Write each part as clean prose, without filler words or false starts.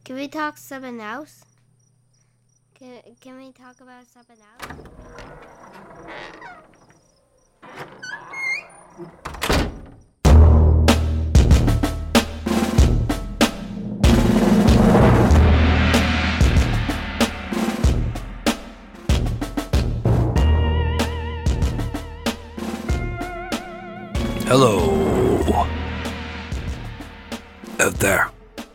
Can we talk something else? Can we talk about something else? Hello. Out there.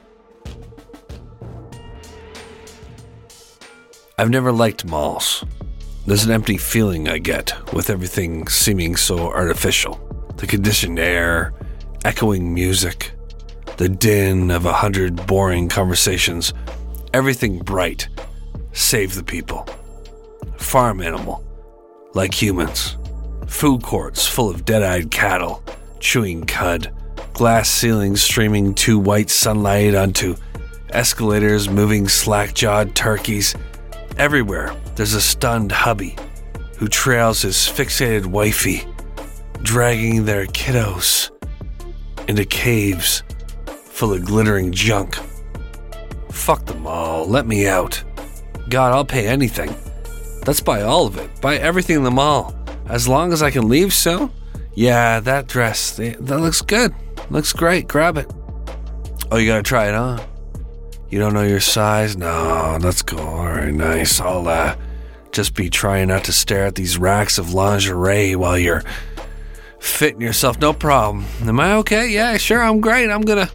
I've never liked malls. There's an empty feeling I get with everything seeming so artificial. The conditioned air, echoing music, the din of 100 boring conversations, everything bright, save the people. Farm animal, like humans. Food courts full of dead-eyed cattle, chewing cud, glass ceilings streaming too white sunlight onto escalators moving slack-jawed turkeys. Everywhere, there's a stunned hubby who trails his fixated wifey, dragging their kiddos into caves full of glittering junk. Fuck them all, let me out. God, I'll pay anything. Let's buy all of it, buy everything in the mall. As long as I can leave soon? Yeah, that dress, that looks good. Looks great, grab it. Oh, you gotta try it on? You don't know your size? No, let's go. Alright, nice. I'll just be trying not to stare at these racks of lingerie while you're fitting yourself. No problem. Am I okay? Yeah, sure, I'm great. I'm gonna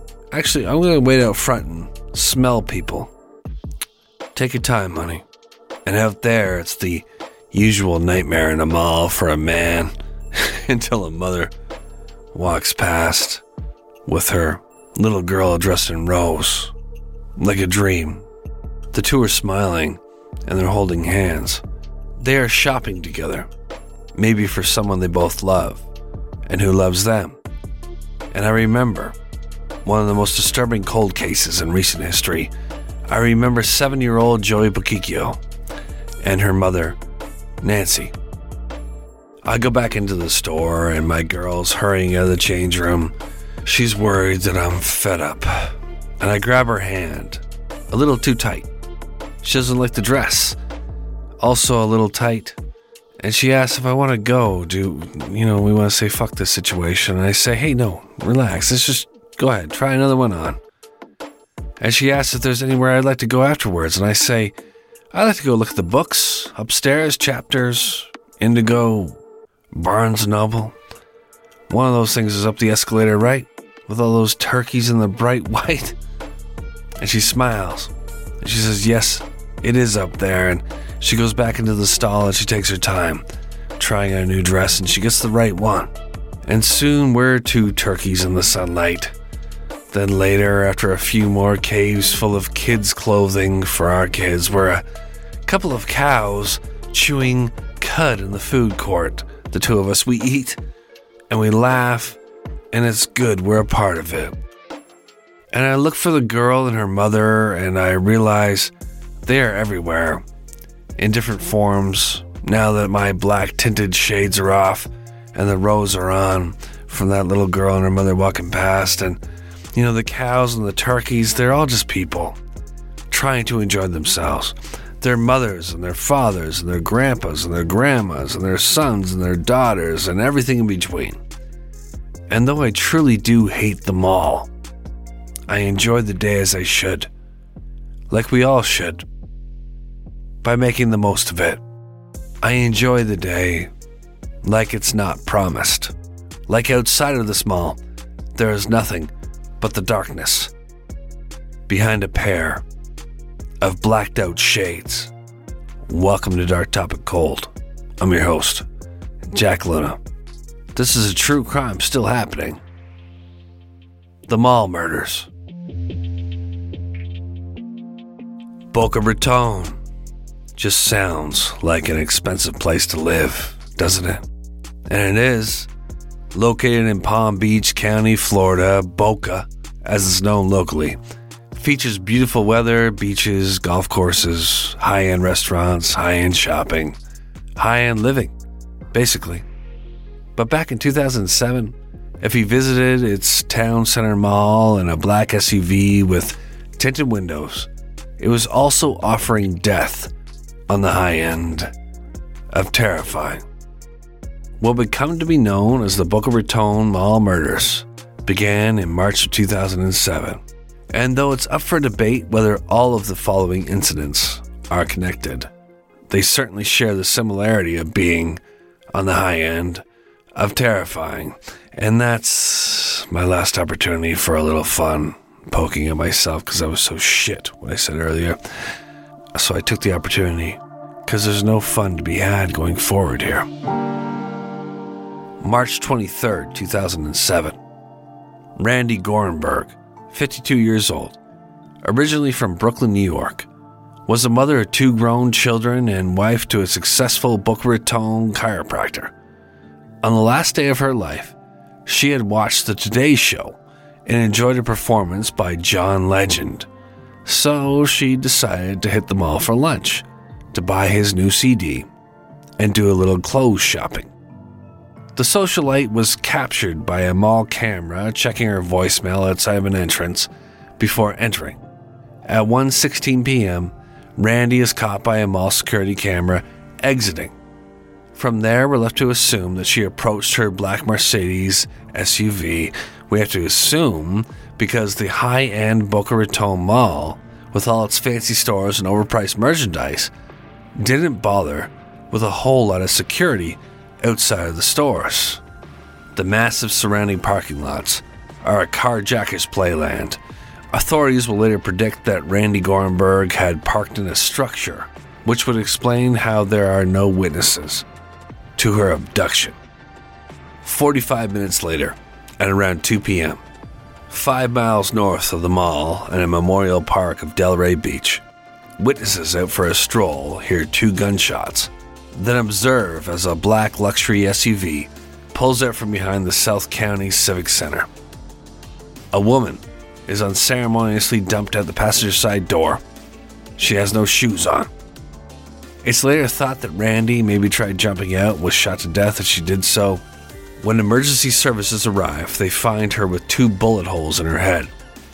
wait out front and smell people. Take your time, honey. And out there, it's the usual nightmare in a mall for a man until a mother walks past with her little girl dressed in rose, like a dream. The two are smiling and they're holding hands. They are shopping together, maybe for someone they both love and who loves them. And I remember one of the most disturbing cold cases in recent history. I remember 7-year-old Joey Bocchicchio and her mother, Nancy. I go back into the store and my girl's hurrying out of the change room. She's worried that I'm fed up. And I grab her hand, a little too tight. She doesn't like the dress, also a little tight. And she asks if I want to go. We want to say fuck this situation. And I say, hey, no, relax. Let's just go ahead, try another one on. And she asks if there's anywhere I'd like to go afterwards. And I say, I'd like to go look at the books, upstairs, Chapters, Indigo, Barnes & Noble. One of those things is up the escalator, right? With all those turkeys in the bright white. And she smiles. And she says, yes, it is up there. And she goes back into the stall and she takes her time, trying a new dress, and she gets the right one. And soon we're 2 turkeys in the sunlight. Then later, after a few more caves full of kids' clothing for our kids, we're a couple of cows chewing cud in the food court. The two of us, we eat and we laugh, and it's good, we're a part of it. And I look for the girl and her mother, and I realize they are everywhere, in different forms, now that my black tinted shades are off and the rose are on from that little girl and her mother walking past. And the cows and the turkeys, they're all just people trying to enjoy themselves. Their mothers and their fathers and their grandpas and their grandmas and their sons and their daughters and everything in between. And though I truly do hate them all, I enjoy the day as I should, like we all should, by making the most of it. I enjoy the day like it's not promised. Like outside of this mall, there is nothing but the darkness behind a pair of blacked out shades. Welcome to Dark Topic Cold. I'm your host, Jack Luna. This is a true crime still happening. The mall murders. Boca Raton just sounds like an expensive place to live, doesn't it? And it is. Located in Palm Beach County, Florida, Boca, as it's known locally, features beautiful weather, beaches, golf courses, high-end restaurants, high-end shopping, high-end living, basically. But back in 2007, if you visited its town center mall in a black SUV with tinted windows, it was also offering death on the high end of terrifying. What would come to be known as the Boca Raton Mall murders began in March of 2007. And though it's up for debate whether all of the following incidents are connected, they certainly share the similarity of being on the high end of terrifying. And that's my last opportunity for a little fun, poking at myself because I was so shit what I said earlier. So I took the opportunity because there's no fun to be had going forward here. March 23rd, 2007. Randy Gorenberg, 52 years old, originally from Brooklyn, New York, was a mother of 2 grown children and wife to a successful Boca Raton chiropractor. On the last day of her life, she had watched the Today Show and enjoyed a performance by John Legend. So she decided to hit the mall for lunch to buy his new CD and do a little clothes shopping. The socialite was captured by a mall camera checking her voicemail outside of an entrance before entering. At 1:16 p.m., Randy is caught by a mall security camera exiting. From there, we're left to assume that she approached her black Mercedes SUV. We have to assume because the high-end Boca Raton Mall, with all its fancy stores and overpriced merchandise, didn't bother with a whole lot of security outside of the stores. The massive surrounding parking lots are a carjacker's playland. Authorities will later predict that Randy Gorenberg had parked in a structure, which would explain how there are no witnesses to her abduction. 45 minutes later, at around 2 p.m., 5 miles north of the mall and a memorial park of Delray Beach, witnesses out for a stroll hear 2 gunshots, then observe as a black luxury SUV pulls out from behind the South County Civic Center. A woman is unceremoniously dumped out the passenger side door. She has no shoes on. It's later thought that Randy maybe tried jumping out and was shot to death as she did so. When emergency services arrive, they find her with 2 bullet holes in her head.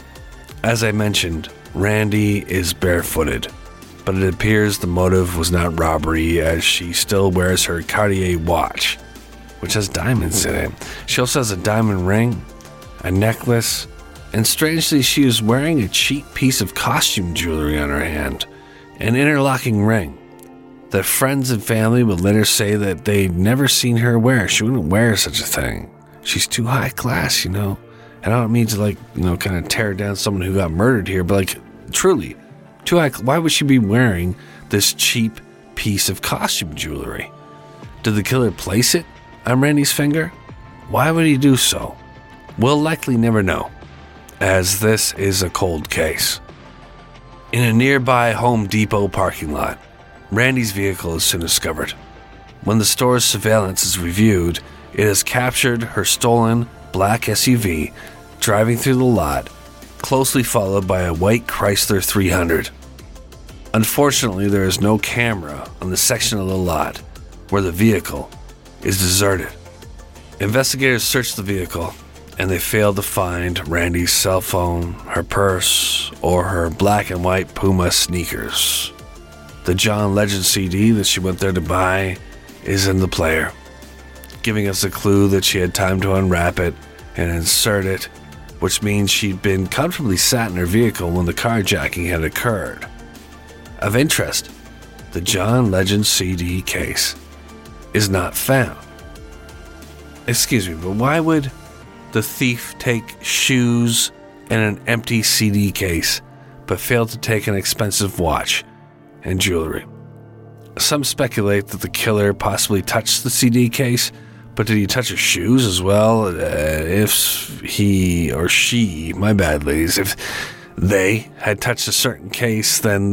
As I mentioned, Randy is barefooted, but it appears the motive was not robbery as she still wears her Cartier watch, which has diamonds in it. She also has a diamond ring, a necklace, and strangely she is wearing a cheap piece of costume jewelry on her hand, an interlocking ring that friends and family would later say that they'd never seen her wear. She wouldn't wear such a thing. She's too high class, And I don't mean to kind of tear down someone who got murdered here, but truly, too high. Why would she be wearing this cheap piece of costume jewelry? Did the killer place it on Randy's finger? Why would he do so? We'll likely never know, as this is a cold case. In a nearby Home Depot parking lot, Randy's vehicle is soon discovered. When the store's surveillance is reviewed, it has captured her stolen black SUV driving through the lot, closely followed by a white Chrysler 300. Unfortunately, there is no camera on the section of the lot where the vehicle is deserted. Investigators search the vehicle, and they fail to find Randy's cell phone, her purse, or her black and white Puma sneakers. The John Legend CD that she went there to buy is in the player, giving us a clue that she had time to unwrap it and insert it, which means she'd been comfortably sat in her vehicle when the carjacking had occurred. Of interest, the John Legend CD case is not found. Excuse me, but why would the thief take shoes and an empty CD case, but fail to take an expensive watch and jewelry? Some speculate that the killer possibly touched the CD case, but did he touch her shoes as well? If he or she, my bad ladies, if they had touched a certain case, then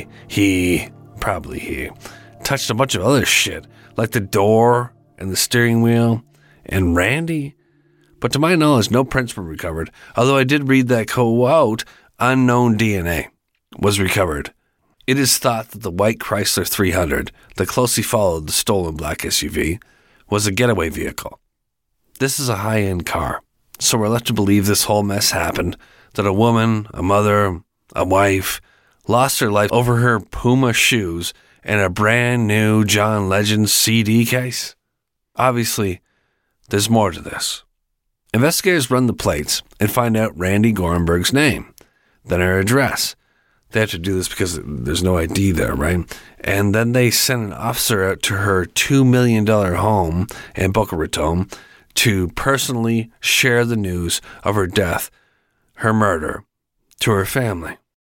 he touched a bunch of other shit, like the door and the steering wheel and Randy. But to my knowledge, no prints were recovered, although I did read that, quote, unknown DNA was recovered. It is thought that the white Chrysler 300 that closely followed the stolen black SUV was a getaway vehicle. This is a high-end car, so we're left to believe this whole mess happened, that a woman, a mother, a wife, lost her life over her Puma shoes and a brand new John Legend CD case? Obviously, there's more to this. Investigators run the plates and find out Randy Gorenberg's name, then her address. They have to do this because there's no ID there, right? And then they send an officer out to her $2 million home in Boca Raton to personally share the news of her death, her murder, to her family.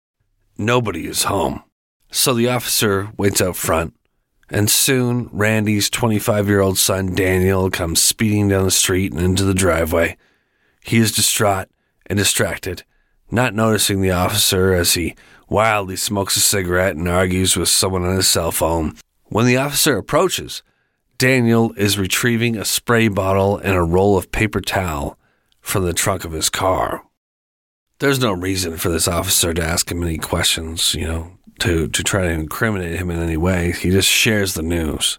Nobody is home. So the officer waits out front, and soon Randy's 25-year-old son Daniel comes speeding down the street and into the driveway. He is distraught and distracted, not noticing the officer as he wildly smokes a cigarette and argues with someone on his cell phone. When the officer approaches, Daniel is retrieving a spray bottle and a roll of paper towel from the trunk of his car. There's no reason for this officer to ask him any questions, to try to incriminate him in any way. He just shares the news.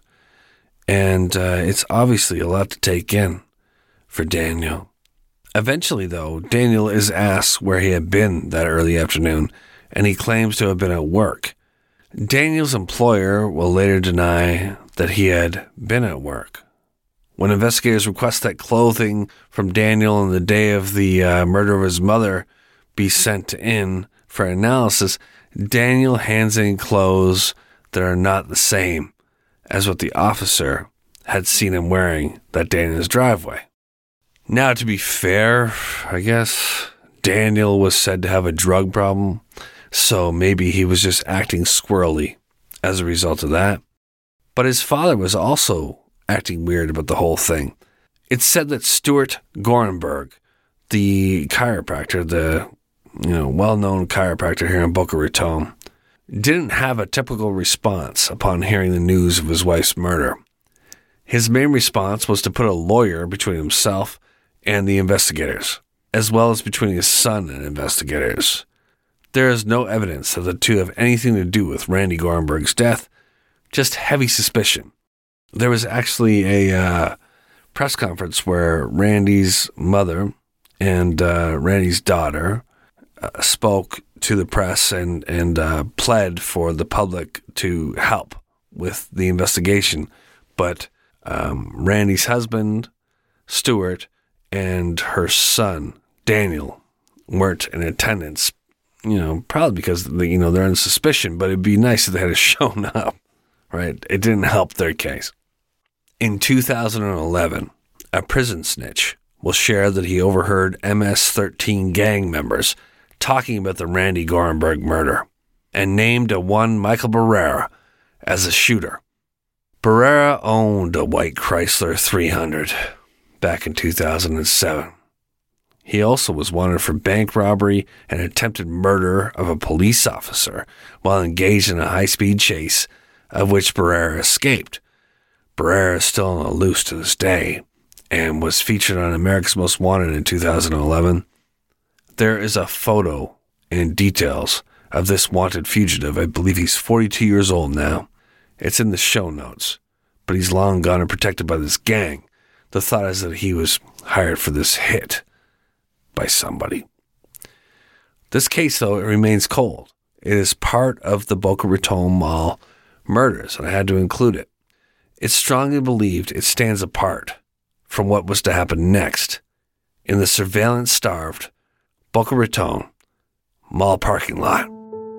And it's obviously a lot to take in for Daniel. Eventually, though, Daniel is asked where he had been that early afternoon, and he claims to have been at work. Daniel's employer will later deny that he had been at work. When investigators request that clothing from Daniel on the day of the murder of his mother be sent in for analysis, Daniel hands in clothes that are not the same as what the officer had seen him wearing that day in his driveway. Now, to be fair, I guess Daniel was said to have a drug problem, so maybe he was just acting squirrely as a result of that. But his father was also acting weird about the whole thing. It's said that Stuart Gorenberg, the chiropractor, the well-known chiropractor here in Boca Raton, didn't have a typical response upon hearing the news of his wife's murder. His main response was to put a lawyer between himself and the investigators, as well as between his son and investigators. There is no evidence that the two have anything to do with Randy Gorenberg's death, just heavy suspicion. There was actually a press conference where Randy's mother and Randy's daughter spoke to the press and pled for the public to help with the investigation. But Randy's husband, Stuart, and her son, Daniel, weren't in attendance, probably because, they're on suspicion, but it'd be nice if they had shown up, right? It didn't help their case. In 2011, a prison snitch will share that he overheard MS-13 gang members talking about the Randy Gorenberg murder and named a one Michael Barrera as a shooter. Barrera owned a white Chrysler 300 back in 2007. He also was wanted for bank robbery and attempted murder of a police officer while engaged in a high-speed chase, of which Barrera escaped. Barrera is still on the loose to this day and was featured on America's Most Wanted in 2011. There is a photo and details of this wanted fugitive. I believe he's 42 years old now. It's in the show notes, but he's long gone and protected by this gang. The thought is that he was hired for this hit by somebody. This case, though, it remains cold. It is part of the Boca Raton Mall murders, and I had to include it. It's strongly believed it stands apart from what was to happen next in the surveillance-starved Boca Raton Mall parking lot.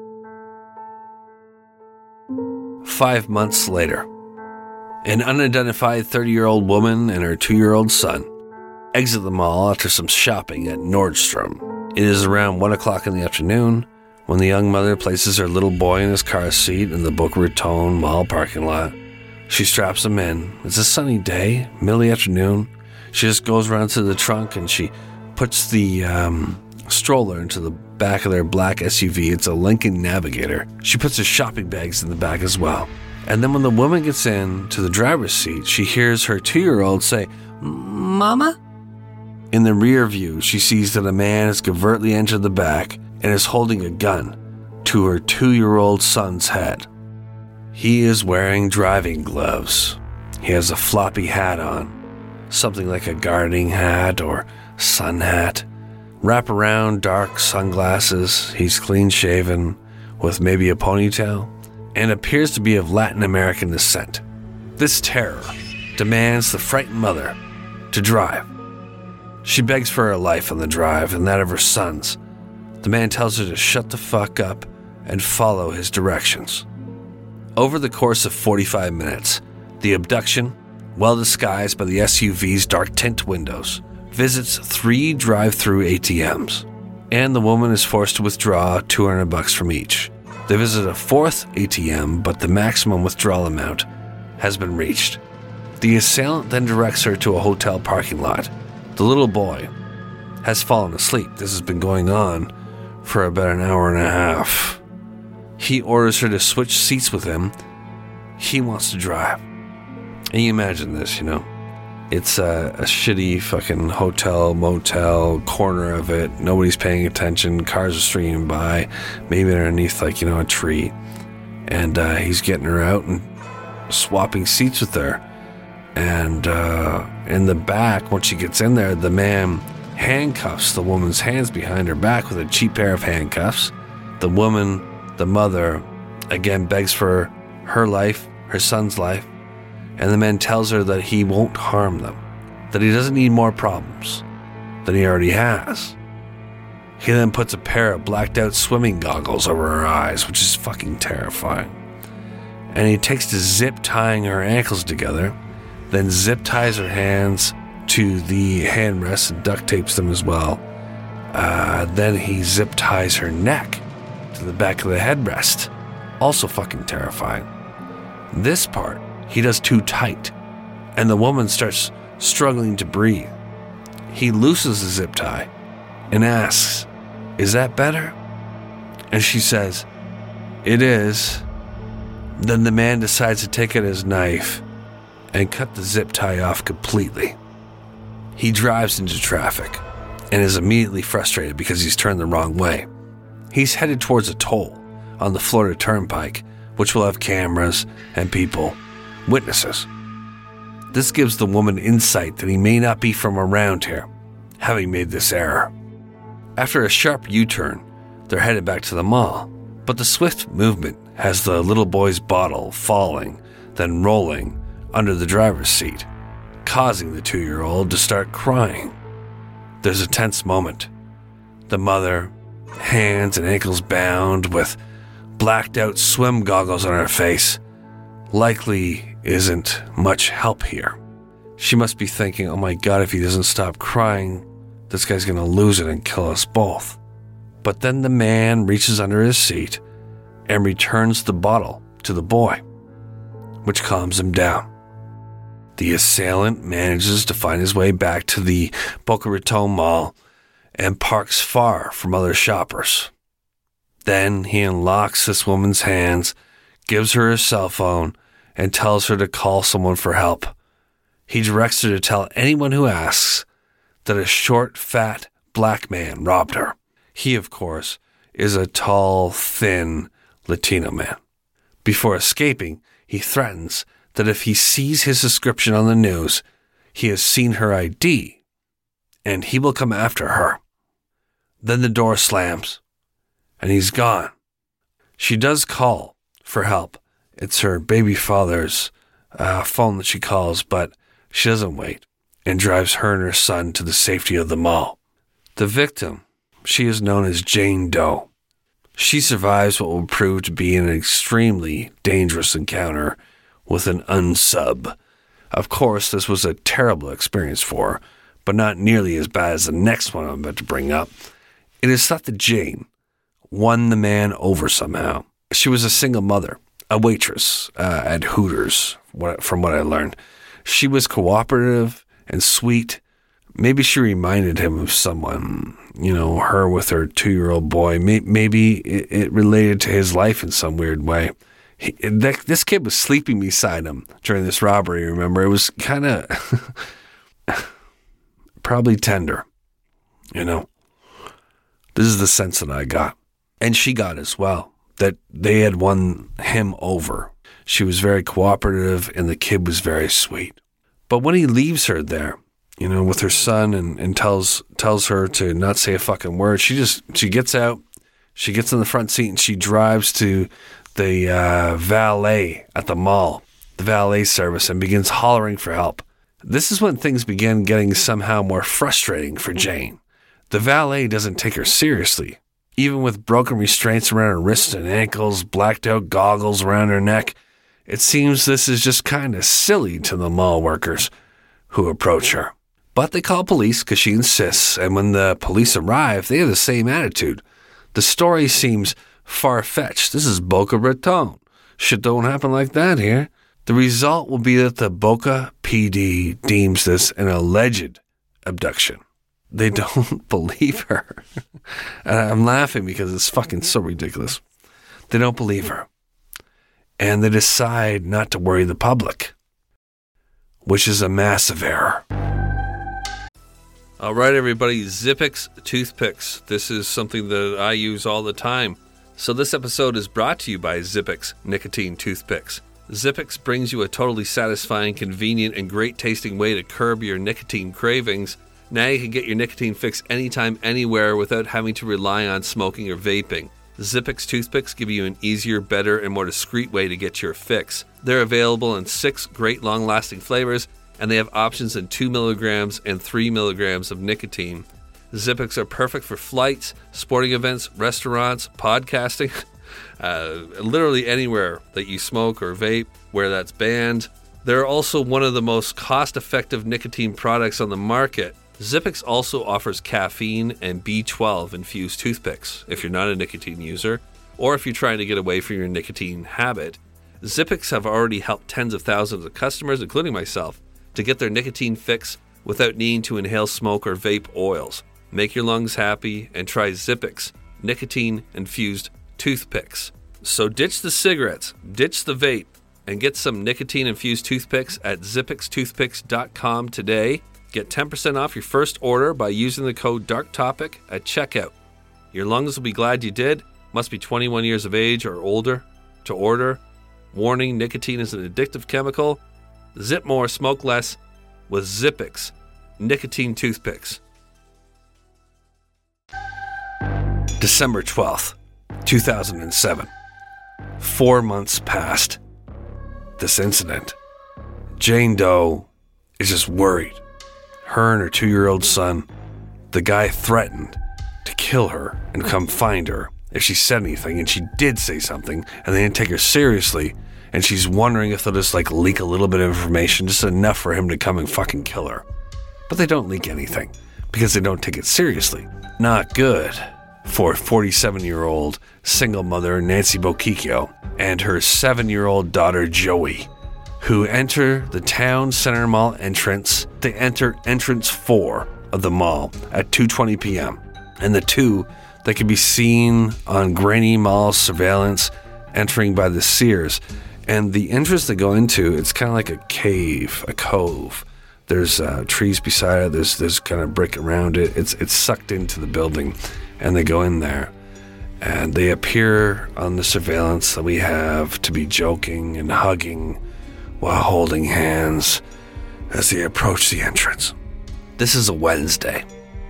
5 months later, an unidentified 30-year-old woman and her 2-year-old son exit the mall after some shopping at Nordstrom. It is around 1 o'clock in the afternoon when the young mother places her little boy in his car seat in the Boca Raton Mall parking lot. She straps him in. It's a sunny day, middle of the afternoon. She just goes around to the trunk and she puts the stroller into the back of their black SUV. It's a Lincoln Navigator. She puts her shopping bags in the back as well. And then when the woman gets in to the driver's seat, she hears her 2-year-old say, "Mama?" In the rear view, she sees that a man has covertly entered the back and is holding a gun to her 2-year-old son's head. He is wearing driving gloves. He has a floppy hat on, something like a gardening hat or sun hat. Wraparound dark sunglasses, he's clean-shaven with maybe a ponytail, and appears to be of Latin American descent. This terror demands the frightened mother to drive. She begs for her life on the drive and that of her sons. The man tells her to shut the fuck up and follow his directions. Over the course of 45 minutes, the abduction, well disguised by the SUV's dark tint windows, visits 3 drive-through ATMs, and the woman is forced to withdraw $200 from each. They visit a 4th ATM, but the maximum withdrawal amount has been reached. The assailant then directs her to a hotel parking lot. The little boy has fallen asleep. This has been going on for about an hour and a half. He orders her to switch seats with him. He wants to drive. And you imagine this, It's a shitty fucking hotel, motel, corner of it. Nobody's paying attention. Cars are streaming by. Maybe underneath, a tree. And he's getting her out and swapping seats with her. And in the back, once she gets in there, the man handcuffs the woman's hands behind her back with a cheap pair of handcuffs. The woman, the mother, again begs for her life, her son's life. And the man tells her that he won't harm them, that he doesn't need more problems than he already has. He then puts a pair of blacked out swimming goggles over her eyes, which is fucking terrifying. And he takes to zip tying her ankles together, then zip ties her hands to the handrests and duct tapes them as well. Then he zip ties her neck to the back of the headrest. Also fucking terrifying. This part he does too tight, and the woman starts struggling to breathe. He loosens the zip tie and asks, "Is that better?" And she says, "It is." Then the man decides to take out his knife and cut the zip tie off completely. He drives into traffic and is immediately frustrated because he's turned the wrong way. He's headed towards a toll on the Florida Turnpike, which will have cameras and people, witnesses. This gives the woman insight that he may not be from around here, having made this error. After a sharp U-turn, they're headed back to the mall, but the swift movement has the little boy's bottle falling, then rolling under the driver's seat, causing the 2-year-old to start crying. There's a tense moment. The mother, hands and ankles bound with blacked out swim goggles on her face, likely isn't much help here. She must be thinking, oh my God, if he doesn't stop crying, this guy's gonna lose it and kill us both. But then the man reaches under his seat and returns the bottle to the boy, which calms him down. The assailant manages to find his way back to the Boca Raton Mall and parks far from other shoppers. Then he unlocks this woman's hands, gives her a cell phone, and tells her to call someone for help. He directs her to tell anyone who asks that a short, fat, black man robbed her. He, of course, is a tall, thin Latino man. Before escaping, he threatens that if he sees his description on the news, he has seen her ID, and he will come after her. Then the door slams, and he's gone. She does call for help. It's her baby father's phone that she calls, but she doesn't wait and drives her and her son to the safety of the mall. The victim, she is known as Jane Doe. She survives what will prove to be an extremely dangerous encounter with an unsub. Of course, this was a terrible experience for her, but not nearly as bad as the next one I'm about to bring up. It is thought that Jane won the man over somehow. She was a single mother, a waitress at Hooters, from what I learned. She was cooperative and sweet. Maybe she reminded him of someone, her with her 2-year-old boy. Maybe it related to his life in some weird way. This kid was sleeping beside him during this robbery, remember? It was kind of probably tender, This is the sense that I got. And she got as well, that they had won him over. She was very cooperative and the kid was very sweet. But when he leaves her there with her son and tells her to not say a fucking word. She gets out, she gets in the front seat, and she drives to the valet at the mall, the valet service, and begins hollering for help. This is when things begin getting somehow more frustrating for Jane. The valet doesn't take her seriously. Even with broken restraints around her wrists and ankles, blacked out goggles around her neck, it seems this is just kind of silly to the mall workers who approach her. But they call police because she insists, and when the police arrive, they have the same attitude. The story seems far-fetched. This is Boca Raton. Shit don't happen like that here. The result will be that the Boca PD deems this an alleged abduction. They don't believe her. And I'm laughing because it's fucking so ridiculous. They don't believe her. And they decide not to worry the public, which is a massive error. All right, everybody, Zippix toothpicks. This is something that I use all the time. So this episode is brought to you by Zippix nicotine toothpicks. Zippix brings you a totally satisfying, convenient, and great-tasting way to curb your nicotine cravings. Now you can get your nicotine fix anytime, anywhere without having to rely on smoking or vaping. Zippix toothpicks give you an easier, better, and more discreet way to get your fix. They're available in 6 great long-lasting flavors, and they have options in 2 milligrams and 3 milligrams of nicotine. Zippix are perfect for flights, sporting events, restaurants, podcasting, literally anywhere that you smoke or vape, where that's banned. They're also one of the most cost-effective nicotine products on the market. Zippix also offers caffeine and B12 infused toothpicks if you're not a nicotine user, or if you're trying to get away from your nicotine habit. Zippix have already helped tens of thousands of customers, including myself, to get their nicotine fix without needing to inhale smoke or vape oils. Make your lungs happy and try Zippix nicotine-infused toothpicks. So ditch the cigarettes, ditch the vape, and get some nicotine-infused toothpicks at zippixtoothpicks.com today. Get 10% off your first order by using the code DARKTOPIC at checkout. Your lungs will be glad you did. Must be 21 years of age or older to order. Warning, nicotine is an addictive chemical. Zip more, smoke less with Zippix nicotine toothpicks. December 12th, 2007. 4 months past this incident. Jane Doe is just worried. Her and her 2-year-old son, the guy threatened to kill her and come find her if she said anything, and she did say something, and they didn't take her seriously, and she's wondering if they'll just leak a little bit of information, just enough for him to come and fucking kill her. But they don't leak anything because they don't take it seriously. Not good for 47-year-old single mother Nancy Bochicchio and her 7-year-old daughter Joey, who enter the town center mall entrance. They enter entrance 4 of the mall at 2:20 p.m. And the two that can be seen on grainy mall surveillance entering by the Sears. And the entrance they go into, it's kind of like a cave, a cove. There's trees beside it. There's kind of brick around it. It's sucked into the building, and they go in there. And they appear on the surveillance that we have to be joking and hugging while holding hands as they approach the entrance. This is a Wednesday,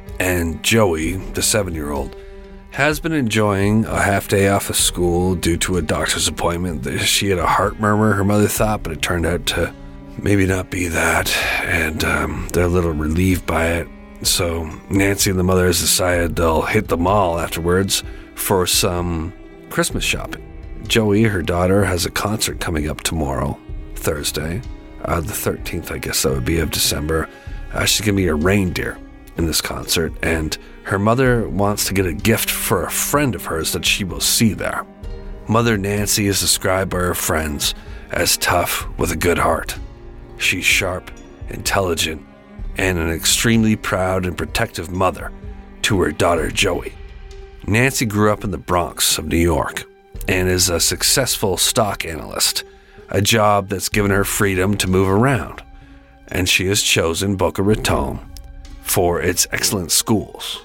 and Joey, the 7-year-old, has been enjoying a half day off of school due to a doctor's appointment. She had a heart murmur, her mother thought, but it turned out to maybe not be that, and they're a little relieved by it. So Nancy and the mother has decided they'll hit the mall afterwards for some Christmas shopping. Joey, her daughter, has a concert coming up tomorrow, Thursday, the 13th, I guess that would be, of December. She's going to be a reindeer in this concert, and her mother wants to get a gift for a friend of hers that she will see there. Mother Nancy is described by her friends as tough with a good heart. She's sharp, intelligent, and an extremely proud and protective mother to her daughter Joey. Nancy grew up in the Bronx of New York and is a successful stock analyst, a job that's given her freedom to move around. And she has chosen Boca Raton for its excellent schools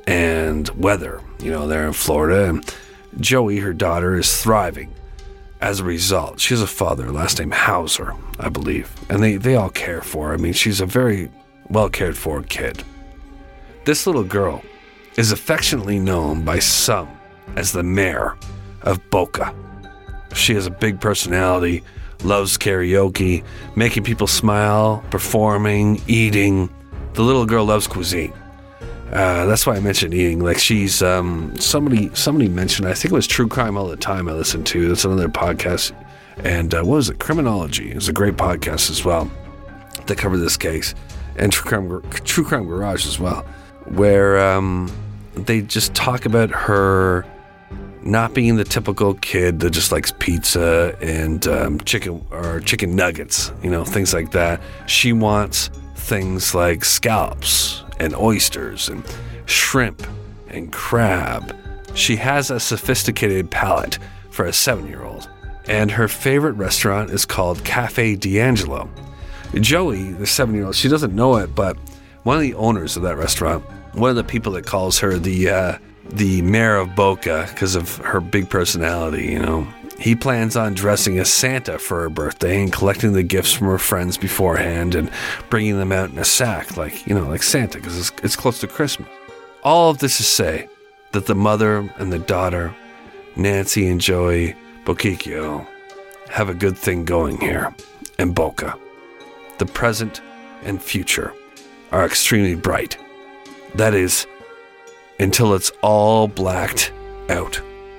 and weather. You know, they're in Florida, and Joey, her daughter, is thriving as a result. She has a father, last name Hauser, I believe, and they all care for her. I mean, she's a very well cared for kid. This little girl is affectionately known by some as the mayor of Boca. She has a big personality, loves karaoke, making people smile, performing, eating. The little girl loves cuisine. That's why I mentioned eating. Like she's somebody mentioned, I think it was True Crime All the Time I listened to. That's another podcast. And what was it? Criminology. It was a great podcast as well that covered this case. And True Crime Garage as well, where they just talk about her not being the typical kid that just likes pizza and chicken nuggets, things like that. She wants things like scallops and oysters and shrimp and crab. She has a sophisticated palate for a 7-year-old, and her favorite restaurant is called Cafe D'Angelo. Joey, the 7-year-old, she doesn't know it, but one of the owners of that restaurant, one of the people that calls her the mayor of Boca because of her big personality, he plans on dressing as Santa for her birthday and collecting the gifts from her friends beforehand and bringing them out in a sack like Santa, because it's close to Christmas. All of this to say that the mother and the daughter, Nancy and Joey Boquicchio, have a good thing going here in Boca. The present and future are extremely bright. That is, until it's all blacked out.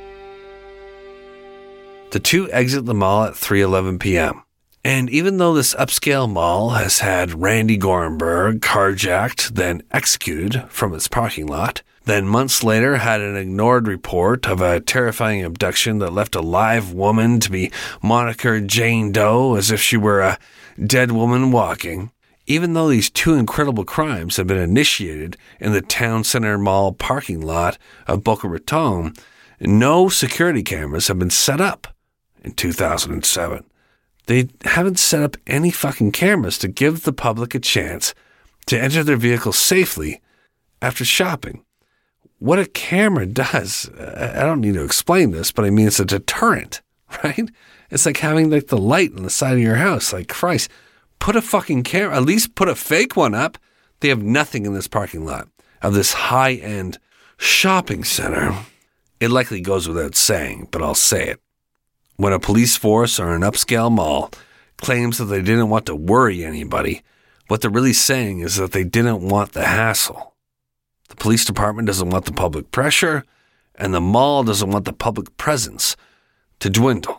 The two exit the mall at 3:11 p.m. And even though this upscale mall has had Randy Gorenberg carjacked, then executed from its parking lot, then months later had an ignored report of a terrifying abduction that left a live woman to be monikered Jane Doe as if she were a dead woman walking, even though these two incredible crimes have been initiated in the town center mall parking lot of Boca Raton, no security cameras have been set up in 2007. They haven't set up any fucking cameras to give the public a chance to enter their vehicles safely after shopping. What a camera does, I don't need to explain this, but I mean, it's a deterrent, right? It's like having like the light on the side of your house. Like, Christ, put a fucking camera, at least put a fake one up. They have nothing in this parking lot of this high-end shopping center. It likely goes without saying, but I'll say it. When a police force or an upscale mall claims that they didn't want to worry anybody, what they're really saying is that they didn't want the hassle. The police department doesn't want the public pressure, and the mall doesn't want the public presence to dwindle.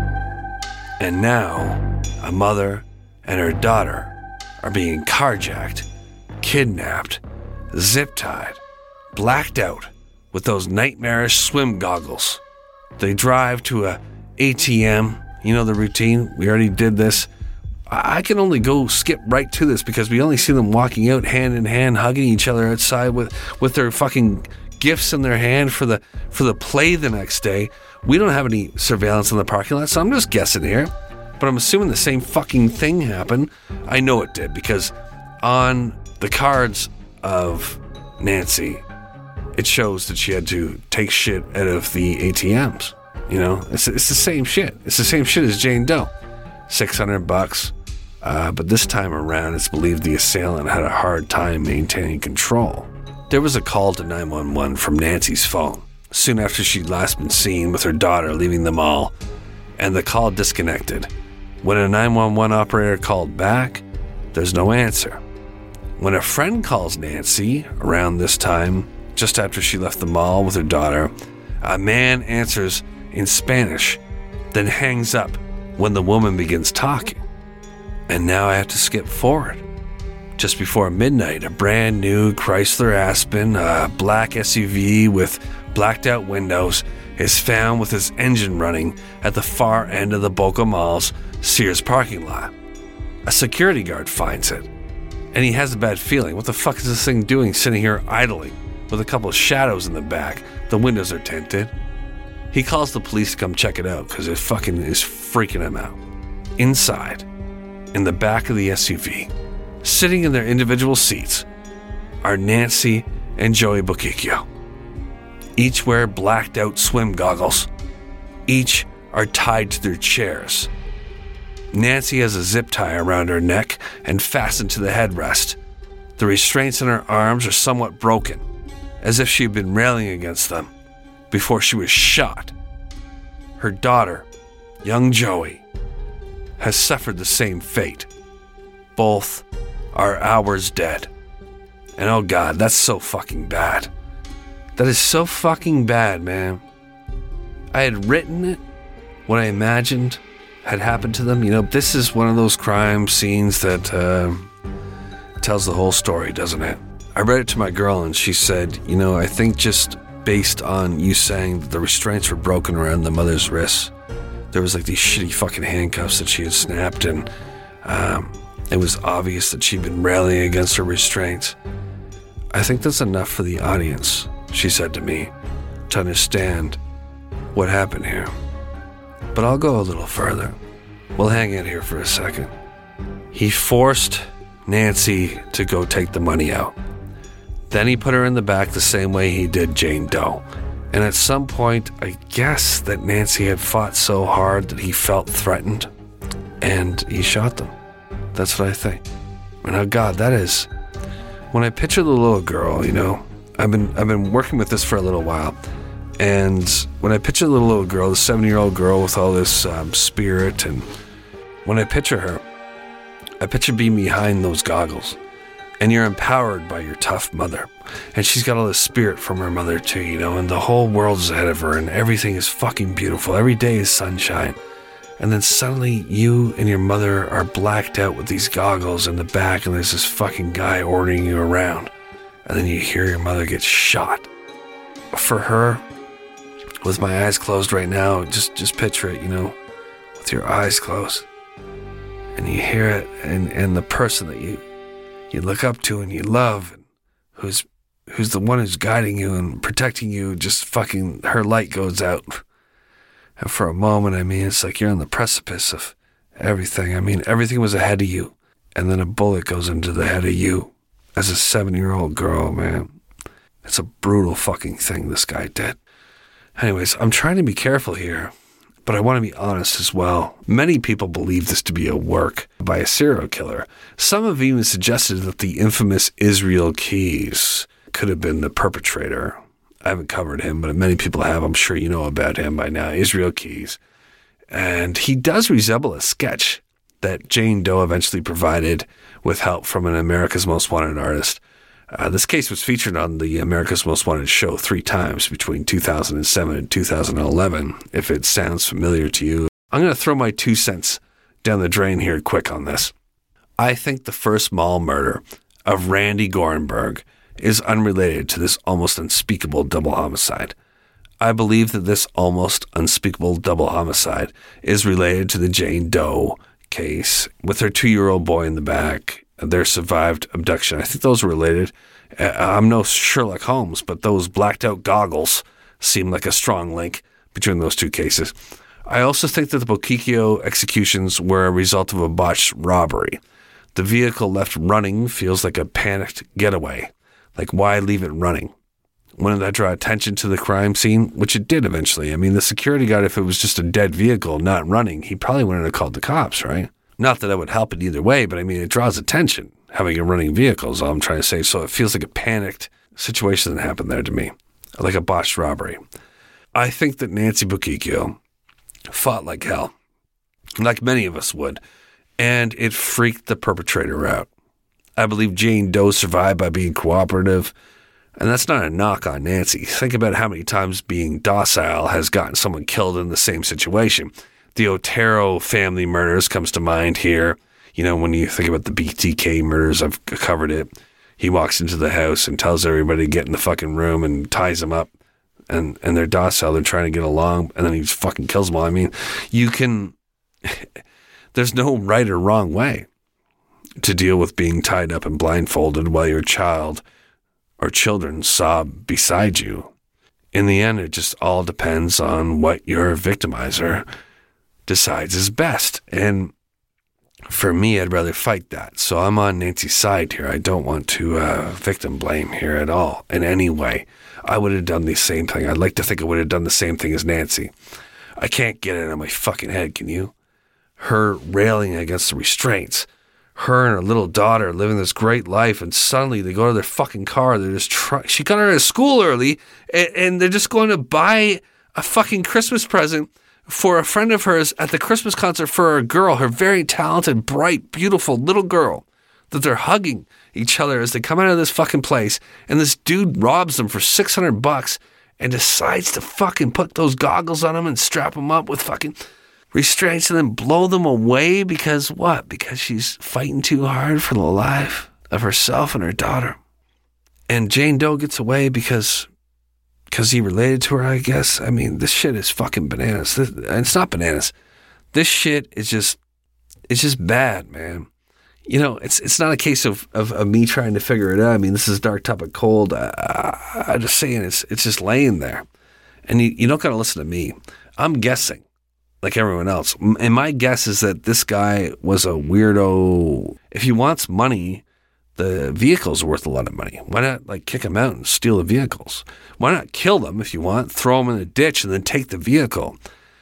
And now, a mother and her daughter are being carjacked, kidnapped, zip-tied, blacked out with those nightmarish swim goggles. They drive to a ATM, the routine. We already did this. I can only go skip right to this because we only see them walking out hand in hand, hugging each other outside with their fucking gifts in their hand for the play the next day. We don't have any surveillance in the parking lot, so I'm just guessing here. But I'm assuming the same fucking thing happened. I know it did because on the cards of Nancy, it shows that she had to take shit out of the ATMs. It's the same shit. It's the same shit as Jane Doe. $600. But this time around, it's believed the assailant had a hard time maintaining control. There was a call to 911 from Nancy's phone soon after she'd last been seen with her daughter leaving the mall, and the call disconnected. When a 911 operator called back, there's no answer. When a friend calls Nancy around this time, just after she left the mall with her daughter, a man answers in Spanish, then hangs up when the woman begins talking. And now I have to skip forward. Just before midnight, a brand new Chrysler Aspen, a black SUV with blacked out windows, is found with its engine running at the far end of the Boca Mall's Sears parking lot. A security guard finds it, and he has a bad feeling. What the fuck is this thing doing sitting here idling with a couple of shadows in the back? The windows are tinted. He calls the police to come check it out because it fucking is freaking him out. Inside, in the back of the SUV, sitting in their individual seats, are Nancy and Joey Boquicchio. Each wear blacked out swim goggles. Each are tied to their chairs. Nancy has a zip tie around her neck and fastened to the headrest. The restraints in her arms are somewhat broken, as if she had been railing against them before she was shot. Her daughter, young Joey, has suffered the same fate. Both are hours dead. And oh God, that's so fucking bad. That is so fucking bad, man. I had written it, what I imagined had happened to them. You know, this is one of those crime scenes that tells the whole story, doesn't it? I read it to my girl and she said, you know, I think just based on you saying that the restraints were broken around the mother's wrists, there was like these shitty fucking handcuffs that she had snapped, and it was obvious that she'd been railing against her restraints. I think that's enough for the audience, she said to me, to understand what happened here. But I'll go a little further. We'll hang in here for a second. He forced Nancy to go take the money out. Then he put her in the back the same way he did Jane Doe. And at some point, I guess that Nancy had fought so hard that he felt threatened, and he shot them. That's what I think. And oh God, that is... When I picture the little girl, you know, I've been working with this for a little while, and when I picture the little girl, the 7-year-old girl with all this spirit, and when I picture her, I picture being behind those goggles, and you're empowered by your tough mother, and she's got all this spirit from her mother too, you know, and the whole world's ahead of her, and everything is fucking beautiful. Every day is sunshine. And then suddenly you and your mother are blacked out with these goggles in the back, and there's this fucking guy ordering you around. And then you hear your mother get shot. For her, with my eyes closed right now, just picture it, you know, with your eyes closed. And you hear it, and the person that you look up to and you love, and who's the one who's guiding you and protecting you, just fucking, her light goes out. And for a moment, I mean, it's like you're on the precipice of everything. I mean, everything was ahead of you, and then a bullet goes into the head of you as a 7-year-old girl, man. It's a brutal fucking thing this guy did. Anyways, I'm trying to be careful here, but I want to be honest as well. Many people believe this to be a work by a serial killer. Some have even suggested that the infamous Israel Keyes could have been the perpetrator. I haven't covered him, but many people have. I'm sure you know about him by now, Israel Keyes. And he does resemble a sketch that Jane Doe eventually provided with help from an America's Most Wanted artist. This case was featured on the America's Most Wanted show 3 times between 2007 and 2011, if it sounds familiar to you. I'm going to throw my 2 cents down the drain here quick on this. I think the first mall murder of Randy Gorenberg is unrelated to this almost unspeakable double homicide. I believe that this almost unspeakable double homicide is related to the Jane Doe case with her 2-year-old boy in the back, their survived abduction. I think those are related. I'm no Sherlock Holmes, but those blacked out goggles seem like a strong link between those 2 cases. I also think that the Boquicchio executions were a result of a botched robbery. The vehicle left running feels like a panicked getaway. Like, why leave it running? Wouldn't that draw attention to the crime scene? Which it did eventually. I mean, the security guard, if it was just a dead vehicle not running, he probably wouldn't have called the cops, right? Not that it would help it either way, but I mean, it draws attention, having a running vehicle is all I'm trying to say. So it feels like a panicked situation that happened there to me, like a botched robbery. I think that Nancy Boquicchio fought like hell, like many of us would, and it freaked the perpetrator out. I believe Jane Doe survived by being cooperative, and that's not a knock on Nancy. Think about how many times being docile has gotten someone killed in the same situation. The Otero family murders comes to mind here. You know, when you think about the BTK murders, I've covered it. He walks into the house and tells everybody to get in the fucking room and ties them up, and they're docile, they're trying to get along, and then he just fucking kills them all. I mean, you can... There's no right or wrong way to deal with being tied up and blindfolded while your child or children sob beside you. In the end, it just all depends on what your victimizer decides is best. And for me, I'd rather fight that. So I'm on Nancy's side here. I don't want to victim blame here at all in any way. I would have done the same thing. I'd like to think I would have done the same thing as Nancy. I can't get it out of my fucking head, can you? Her railing against the restraints, her and her little daughter living this great life, and suddenly they go to their fucking car. They're just she got out of school early, and they're just going to buy a fucking Christmas present for a friend of hers at the Christmas concert for a girl, her very talented, bright, beautiful little girl, that they're hugging each other as they come out of this fucking place, and this dude robs them for $600 and decides to fucking put those goggles on them and strap them up with fucking restraints and then blow them away because what? Because she's fighting too hard for the life of herself and her daughter. And Jane Doe gets away because he related to her, I guess. I mean, this shit is fucking bananas. It's not bananas. This shit is just bad, man. You know, it's not a case of me trying to figure it out. I mean, this is Dark Topic Cold. I'm just saying it's just laying there. And you don't got to listen to me. I'm guessing, like everyone else. And my guess is that this guy was a weirdo. If he wants money, the vehicles are worth a lot of money. Why not, like, kick him out and steal the vehicles? Why not kill them if you want, throw them in a ditch, and then take the vehicle?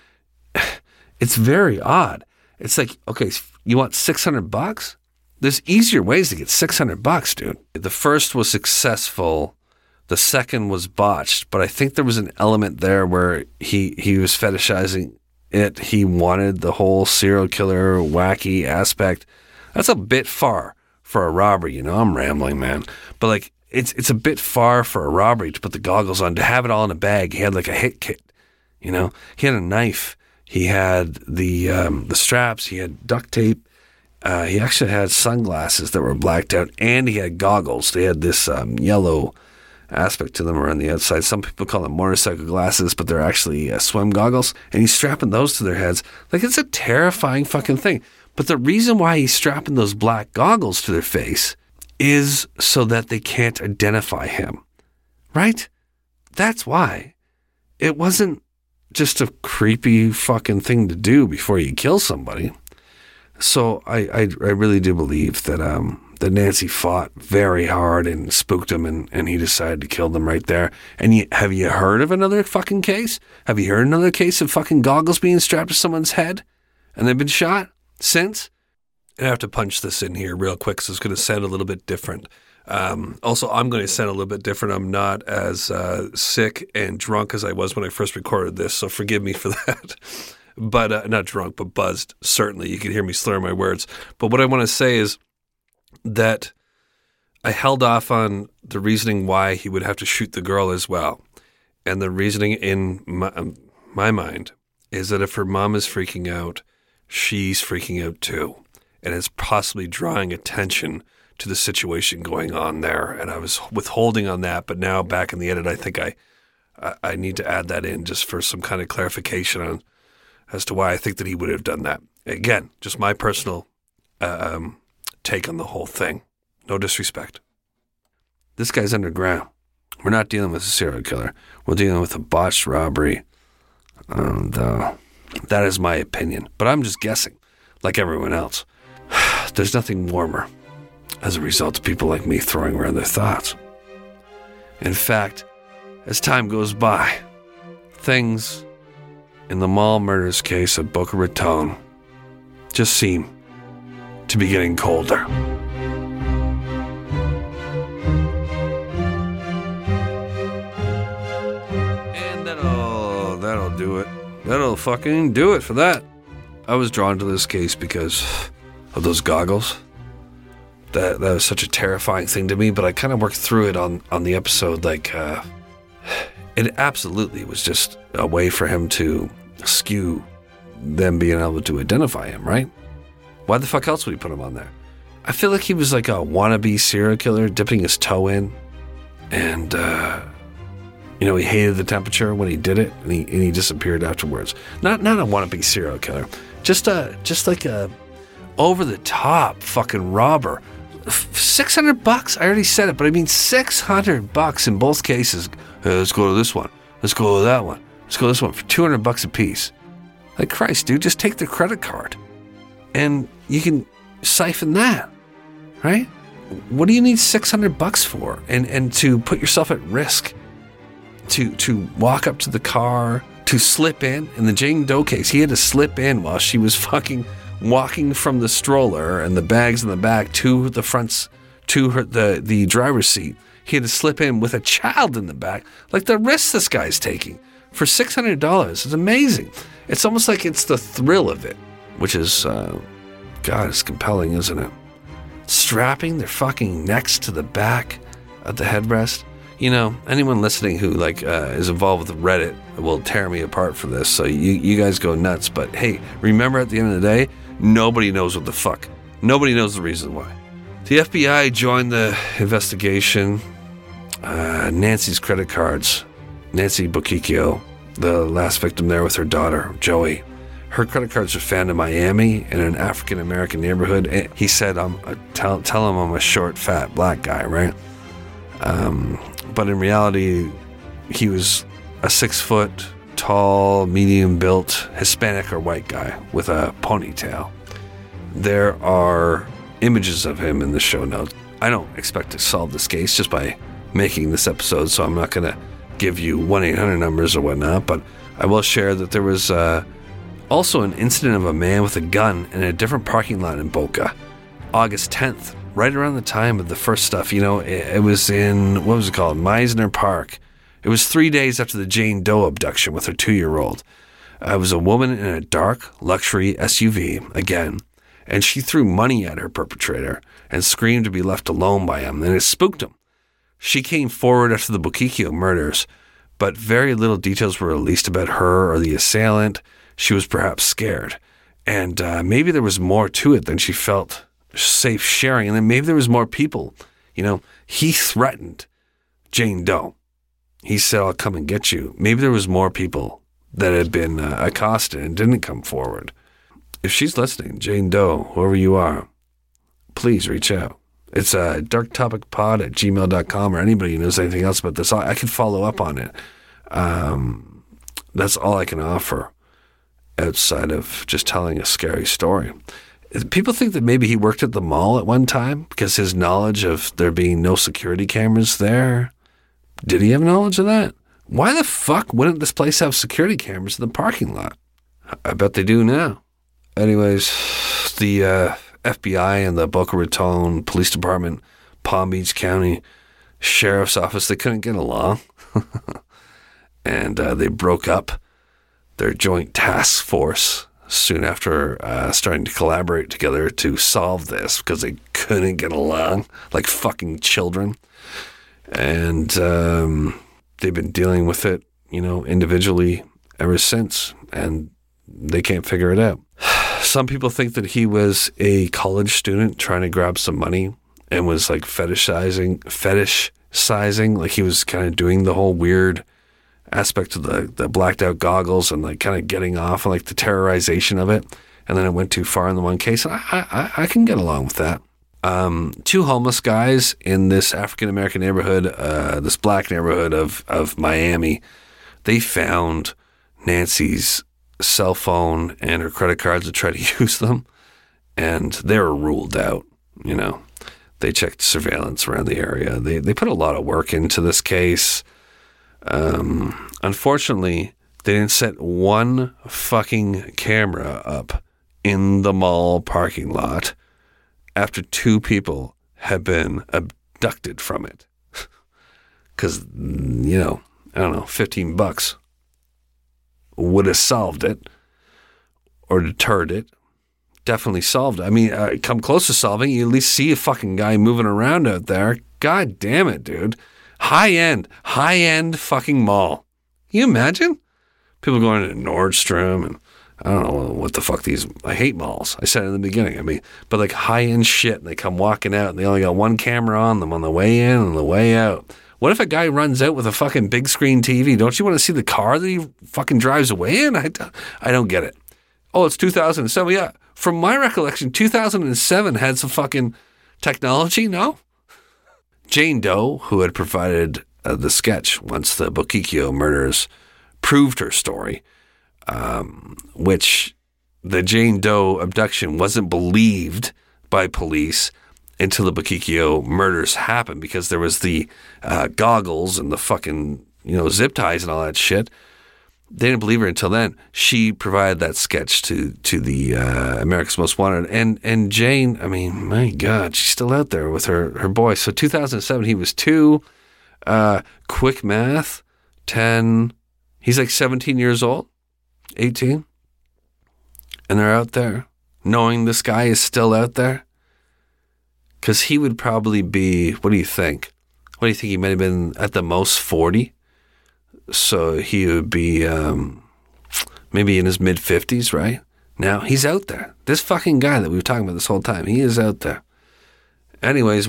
It's very odd. It's like, okay, you want $600? There's easier ways to get $600, dude. The first was successful. The second was botched. But I think there was an element there where he was fetishizing it. He wanted the whole serial killer wacky aspect. That's a bit far for a robbery. You know, I'm rambling, man. But like, it's a bit far for a robbery to put the goggles on, to have it all in a bag. He had like a hit kit, you know. He had a knife. He had the straps. He had duct tape. He actually had sunglasses that were blacked out, and he had goggles. They had this yellow aspect to them around the outside. Some people call them motorcycle glasses, but they're actually swim goggles. And he's strapping those to their heads. Like, it's a terrifying fucking thing. But the reason why he's strapping those black goggles to their face is so that they can't identify him, right? That's why. It wasn't just a creepy fucking thing to do before you kill somebody. So I really do believe that that Nancy fought very hard and spooked him, and he decided to kill them right there. And have you heard of another fucking case? Have you heard another case of fucking goggles being strapped to someone's head and they've been shot since? I have to punch this in here real quick, so it's going to sound a little bit different. Also, I'm going to sound a little bit different. I'm not as sick and drunk as I was when I first recorded this, so forgive me for that. But not drunk, but buzzed. Certainly, you can hear me slur my words. But what I want to say is that I held off on the reasoning why he would have to shoot the girl as well. And the reasoning in my mind is that if her mom is freaking out, she's freaking out too. And it's possibly drawing attention to the situation going on there. And I was withholding on that, but now back in the edit, I think I need to add that in just for some kind of clarification on as to why I think that he would have done that. Again, just my personal take on the whole thing. No disrespect. This guy's underground. We're not dealing with a serial killer. We're dealing with a botched robbery. And that is my opinion. But I'm just guessing, like everyone else. There's nothing warmer as a result of people like me throwing around their thoughts. In fact, as time goes by, things in the mall murders case of Boca Raton just seem to be getting colder. And that'll do it. That'll fucking do it for that. I was drawn to this case because of those goggles. That was such a terrifying thing to me, but I kind of worked through it on the episode. Like, it absolutely was just a way for him to skew them being able to identify him, right? Why the fuck else would he put him on there? I feel like he was like a wannabe serial killer dipping his toe in, and he hated the temperature when he did it, and he disappeared afterwards. Not a wannabe serial killer, just like a over the top fucking robber. $600. I already said it, but I mean $600 in both cases. Hey, let's go to this one. Let's go to that one. Let's go to this one for $200 a piece. Like, Christ, dude, just take the credit card, and you can siphon that, right? What do you need $600 for? And to put yourself at risk, to walk up to the car, to slip in the Jane Doe case, he had to slip in while she was fucking walking from the stroller and the bags in the back to the fronts, to the driver's seat. He had to slip in with a child in the back. Like the risk this guy's taking for $600. It's amazing. It's almost like it's the thrill of it, which is, God, it's compelling, isn't it? Strapping their fucking necks to the back of the headrest. You know, anyone listening who is involved with Reddit will tear me apart for this. So you guys go nuts. But hey, remember at the end of the day, nobody knows what the fuck. Nobody knows the reason why. The FBI joined the investigation. Nancy's credit cards. Nancy Bochicchio, the last victim there with her daughter, Joey. Her credit cards were found in Miami in an African-American neighborhood. And he said, tell him I'm a short, fat, black guy, right? But in reality, he was a 6 foot tall, medium built Hispanic or white guy with a ponytail. There are images of him in the show notes. I don't expect to solve this case just by making this episode, so I'm not going to give you 1-800 numbers or whatnot, but I will share that there was also an incident of a man with a gun in a different parking lot in Boca, August 10th. Right around the time of the first stuff, it was in, what was it called? Meisner Park. It was 3 days after the Jane Doe abduction with her 2-year-old. It was a woman in a dark luxury SUV, again, and she threw money at her perpetrator and screamed to be left alone by him, and it spooked him. She came forward after the Bochicchio murders, but very little details were released about her or the assailant. She was perhaps scared, and maybe there was more to it than she felt safe sharing, and then maybe there was more people. He threatened Jane Doe. He said, I'll come and get you. Maybe there was more people that had been accosted and didn't come forward. If she's listening, Jane Doe, whoever you are, please reach out. It's darktopicpod@gmail.com, or anybody who knows anything else about this. I can follow up on it. That's all I can offer outside of just telling a scary story. People think that maybe he worked at the mall at one time because his knowledge of there being no security cameras there. Did he have knowledge of that? Why the fuck wouldn't this place have security cameras in the parking lot? I bet they do now. Anyways, the FBI and the Boca Raton Police Department, Palm Beach County Sheriff's Office, they couldn't get along. And they broke up their joint task force soon after starting to collaborate together to solve this because they couldn't get along like fucking children. And they've been dealing with it, individually ever since, and they can't figure it out. Some people think that he was a college student trying to grab some money and was like fetishizing, like he was kind of doing the whole weird aspect of the blacked out goggles and like kind of getting off on like the terrorization of it. And then it went too far in the one case. I can get along with that. 2 homeless guys in this African-American neighborhood, this black neighborhood of Miami, they found Nancy's cell phone and her credit cards to try to use them. And they were ruled out, They checked surveillance around the area. They put a lot of work into this case. Unfortunately, they didn't set one fucking camera up in the mall parking lot after 2 people had been abducted from it. Because, I don't know, $15 would have solved it or deterred it. Definitely solved it. I mean, come close to solving, you at least see a fucking guy moving around out there. God damn it, dude. High-end fucking mall. Can you imagine? People going to Nordstrom and I don't know what the fuck I hate malls. I said it in the beginning. But like high-end shit, and they come walking out and they only got one camera on them on the way in and the way out. What if a guy runs out with a fucking big screen TV? Don't you want to see the car that he fucking drives away in? I don't get it. Oh, it's 2007. Yeah. From my recollection, 2007 had some fucking technology, no? Jane Doe, who had provided the sketch once the Bochicchio murders proved her story, which the Jane Doe abduction wasn't believed by police until the Bochicchio murders happened because there was the goggles and the fucking, zip ties and all that shit. they didn't believe her until then. She provided that sketch to the America's Most Wanted. And Jane, I mean, my God, she's still out there with her boy. So 2007, he was 2. Quick math, 10. He's like 17 years old, 18. And they're out there knowing this guy is still out there. Because he would probably be, what do you think? What do you think? He might have been at the most 40. So he would be maybe in his mid-50s, right? Now, he's out there. This fucking guy that we were talking about this whole time, he is out there. Anyways,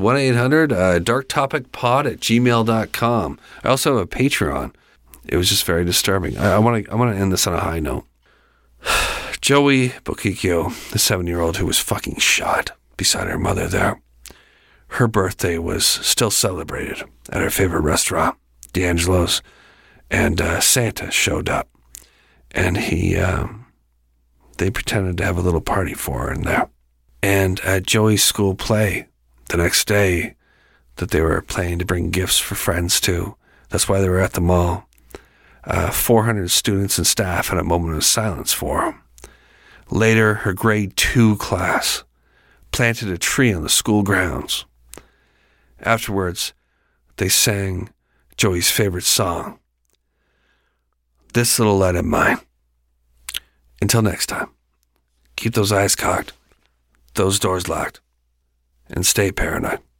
1-800-darktopicpod@gmail.com. I also have a Patreon. It was just very disturbing. I want to end this on a high note. Joey Boccicchio, the 7-year-old who was fucking shot beside her mother there, her birthday was still celebrated at her favorite restaurant, D'Angelo's. And Santa showed up, and they pretended to have a little party for her in there. And at Joey's school play the next day that they were planning to bring gifts for friends to, that's why they were at the mall, 400 students and staff had a moment of silence for her. Later, her grade 2 class planted a tree on the school grounds. Afterwards, they sang Joey's favorite song, This Little Light of Mine. Until next time, keep those eyes cocked, those doors locked, and stay paranoid.